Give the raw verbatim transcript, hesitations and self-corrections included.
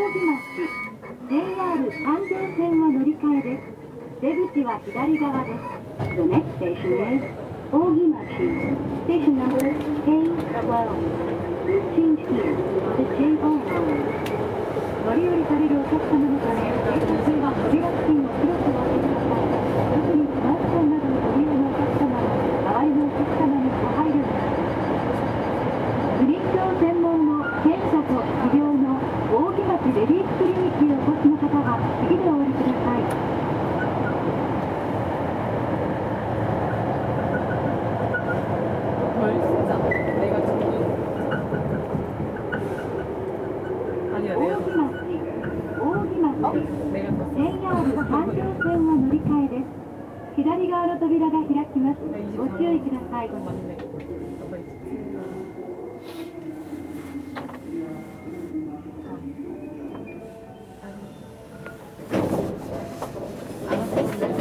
木町 ジェイアール 環状線は乗り換えです。出口は左側です。The next station is 大木町 Station number ケーじゅうに Change here to ジェイアール 乗り降りされるお客様のため電車中は扉付近を広くお開けください。特にスマートフォンなどをご利用のお客様は周りのお客様にご配慮ください。不妊症専門の検査と治療の大木町レディースクリニックにお越しの方は次でお降りください。大木町 ジェイアール 環状線は乗り換えです。左側の扉が開きます。ご注意ください。